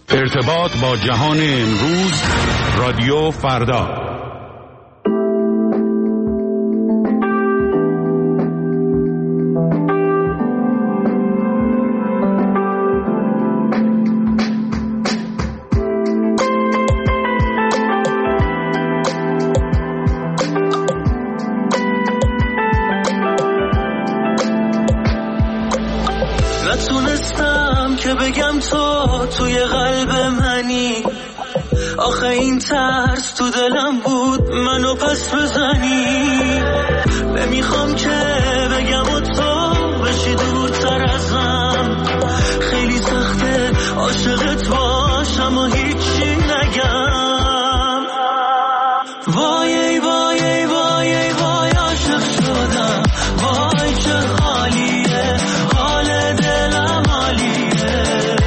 ارتباط با جهان امروز، رادیو فردا. نتونستم که بگم تو توی قلب منی، آخه این ترس تو دلم بود منو پس بزنی. نمیخوام که بگم و تو بشی دورتر ازم، خیلی سخته عاشقت باشم و هیچی نگم. وای وای وای وای عاشق شدم، وای چه حالیه، حال دلم حالیه.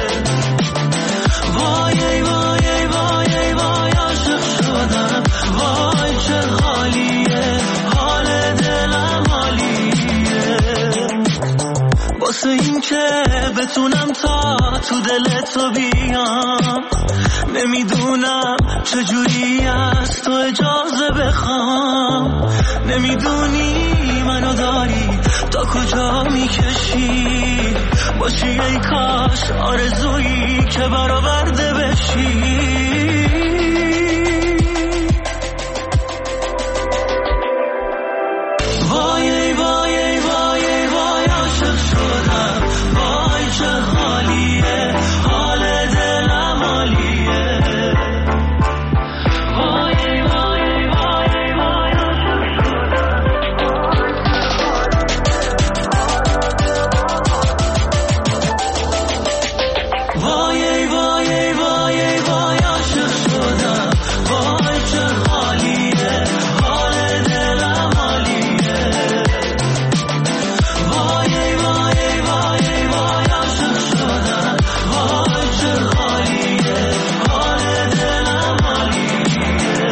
وای وای وای وای عاشق شدم، وای چه حالیه، حال دلم حالیه. واسه این که بتونم تا تو دل تو بیام، نمیدونم چجوری از تو اجازه بخوام. نمیدونی منو داری تا کجا میکشی، باشی ای کاش آرزویی که برآورده بشی. وای وای وای وای عاشق شدم، وای چه حالیه، حال دلم حالیه. وای وای وای وای عاشق شدم. وای وای وای وای عاشق شدم، وای چه حالیه، حال دلم حالیه. وای وای وای وای عاشق شدم، وای چه حالیه، حال دلم حالیه.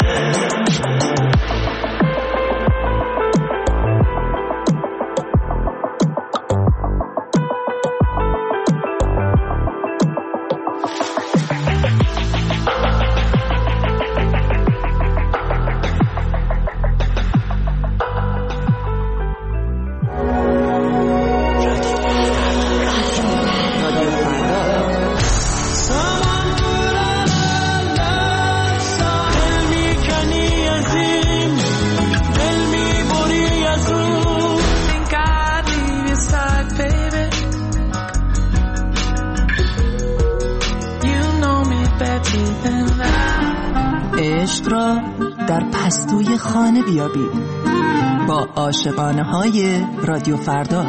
عشق را در پستوی خانه بیابید با عاشقانه های رادیو فردا.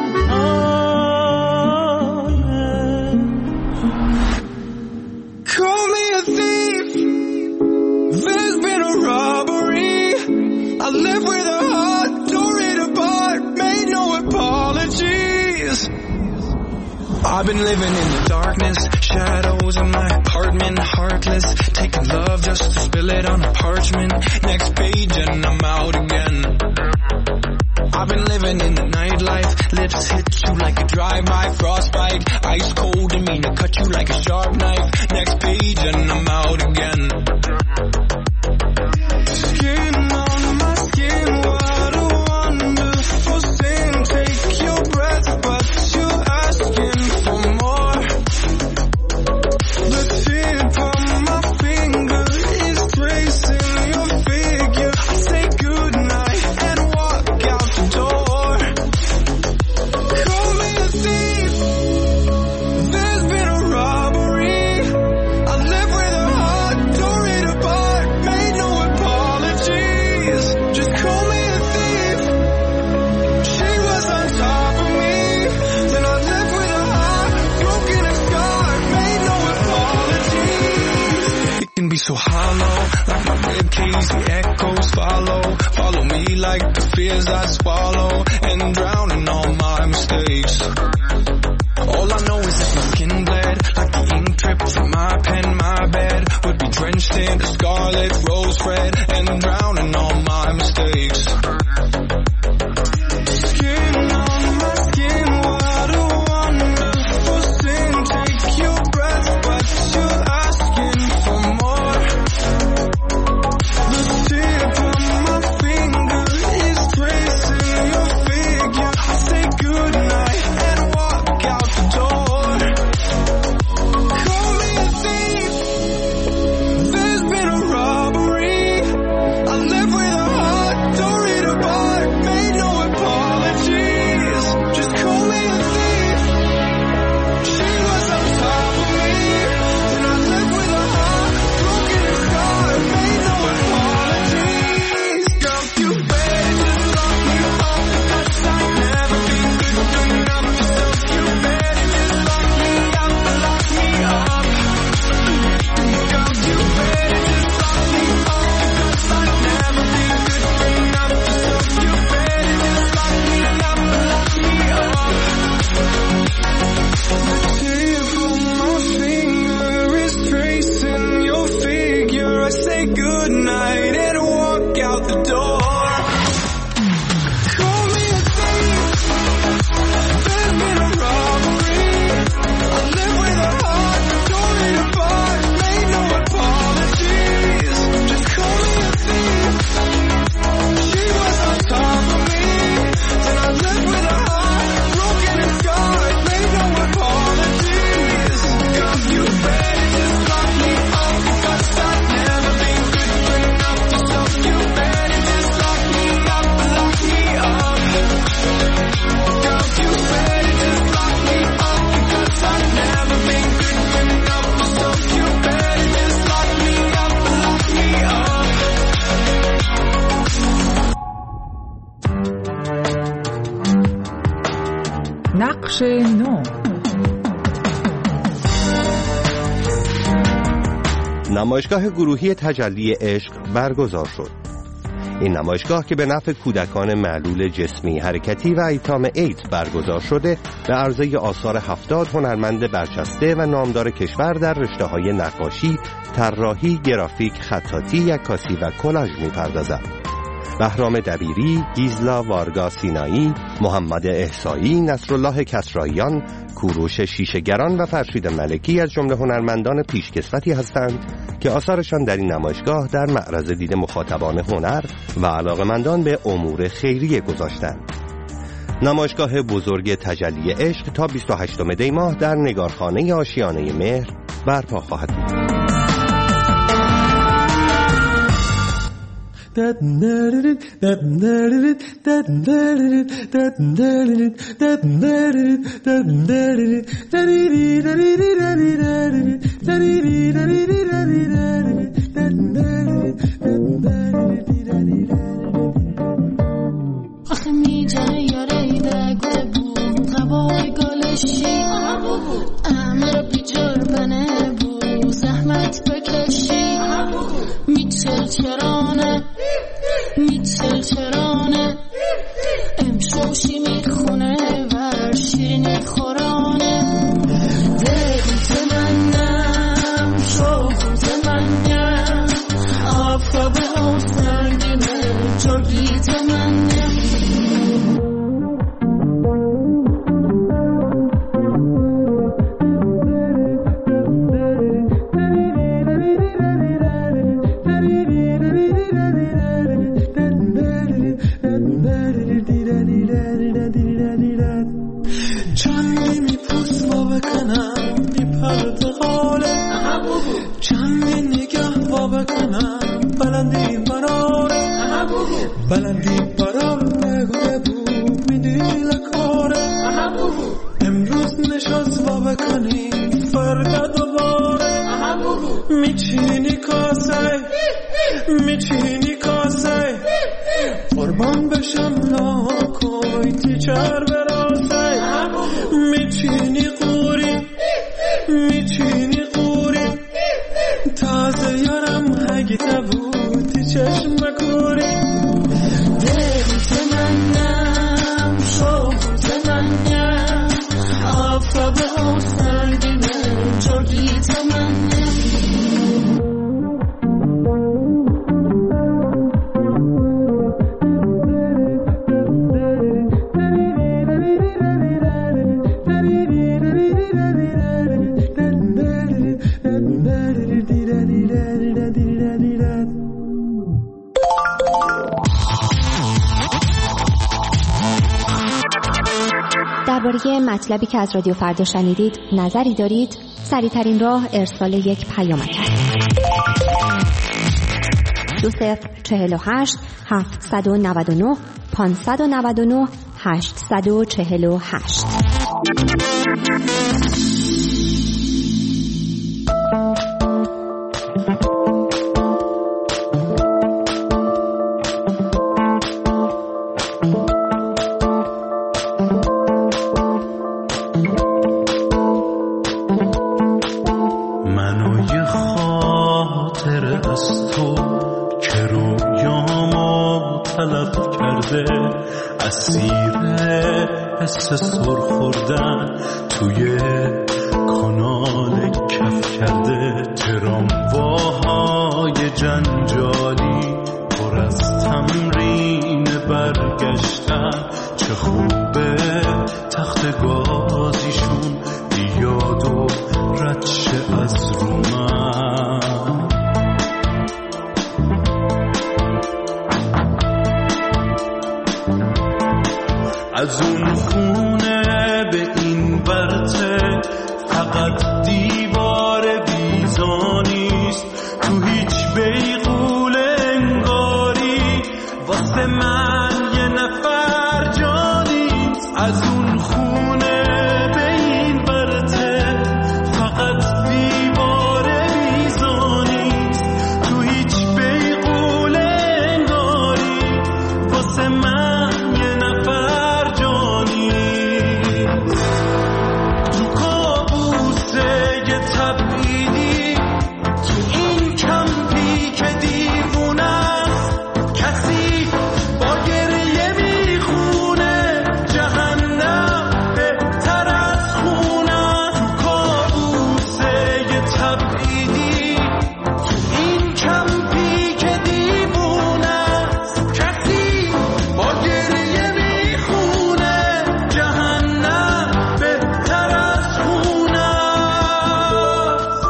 Call me a thief, there's been a robbery. I live with a heart, tore it apart, made no apologies. I've been living in the darkness, shadows in my apartment, heartless, taking love just to spill it on a parchment. Next page and I'm out again. I've been living in the nightlife, lips hit you like a drive-by, frostbite, ice cold and mean to cut you like a sharp knife. Next page and I'm out again. Skin on my skin, what a wonderful sin. Take your breath, but you're asking for more. The tip of my finger is tracing your figure. I say goodnight and walk out the door. Call me a thief, there's been a robbery. I live with a heart, tore it apart, made no apologies. Just call me a thief. She was on top of me, then I lived with a heart broken and scarred, made no apologies. It can be so hollow, like my ribcage, the echoes follow me like the fears I swallow, and drown in all my mistakes. All I know is that my skin bled like the ink dripped from my pen. My bed would be drenched in the scarlet rose red, and drown in all my mistakes. Skin on my skin, what a wonderful sin. Take your breath, but you're asking بخش 9. نمایشگاه گروهی تجلی عشق برگزار شد. این نمایشگاه که به نفع کودکان معلول جسمی، حرکتی و ایتام ایدز برگزار شده، به عرضه آثار 70 هنرمند برجسته و نامدار کشور در رشته‌های نقاشی، طراحی، گرافیک، خطاطی، عکاسی و کلاژ می‌پردازد. بهرام دبیری، گیزلا وارگا سینایی، محمد احصایی، نصرالله کسراییان، کوروش شیشه‌گران و فرشید ملکی از جمله هنرمندان پیشکسوتی هستند که آثارشان در این نمایشگاه در معرض دید مخاطبان هنر و علاقه‌مندان به امور خیریه گذاشتند. نمایشگاه بزرگ تجلی عشق تا 28 دی ماه در نگارخانه آشیانه مهر برپا خواهد بود. آخه میجه یاره گل بو قبای گلشی امر بیجار بنه بو زحمت بکشی میچل چرانه امشوشی میخونه و شیرینی خورانه دل منم شوخ منم آفتاب آسنگینه جوگیت منم بلندی برام نگوه بود میدی لکاره امروز نشست و بکنی فردا دوباره میچینی کاسه قربان بشم ناکوی تیچر براسه میچینی قوری تازه یارم هگیته بودی چشم کوری درباره مطلبی که از رادیو فردا شنیدید نظری دارید؟ سریع‌ترین راه ارسال یک پیامک است. 2048 799 599 848. سر خوردن توی کانال کف کرده ترامواهای جنجالی پر از تمرین برگشتن چه خوبه تخت گازیشون بیاد و رد شه از رو من از اون خونه به این ورته فقط دیوار بیزانیست تو هیچ بیغول انگاری واسه من یه نفر جانی تبعیدی تو این کمپی که دیوونه است. کسی با گریه میخونه جهنم بهتر از خونه است.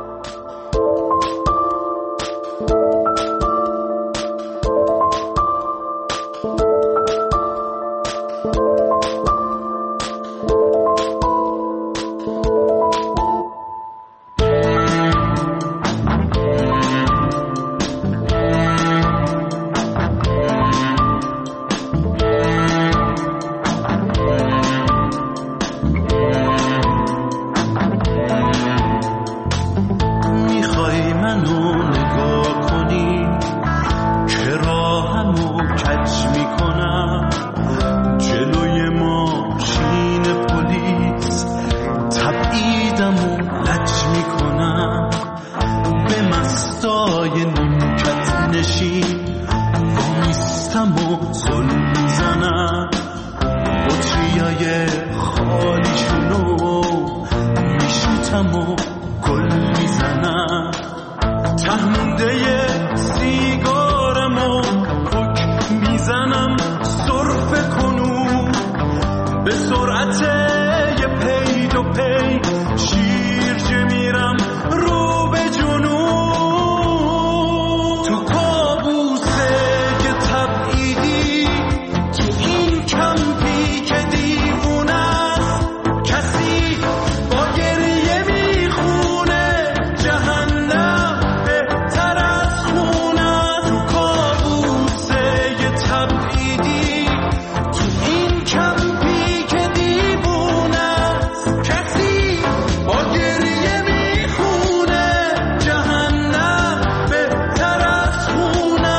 میخوای منو نگاه کنی که راهمو کج میکنم جلوی ماشین پلیس تبعیدمو لج میکنم به مستای نیمکت نشین وامیستم و زل میزنم بطریای خالیشونو میشوتم و گل میزنم تهمونده سیگارمو پک میزنم سرفه کنون به سرعت یه پی دو پی شیرجه میرم رو به جنون تو کابوسه که تبعیدی تو این کمپی که دیوونه است. کسی با گریه میخونه جهنم بهتر از خونه. تو کابوسه یه تبعیدی تو این کمپی که دیوونه است. کسی با گریه میخونه جهنم بهتر از خونه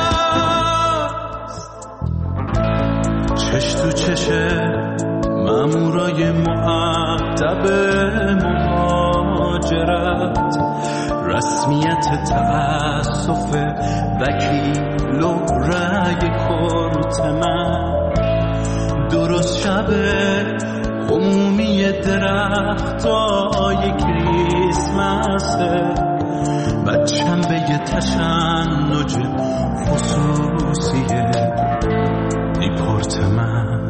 است. چش تو چشه مامورای مؤدب مهاجرت رسمیت تأسف وکیل و رأی کورت من درست شب عمومی درختای کریسمسه بچم به یه تشنج خصوصیه دیپورت من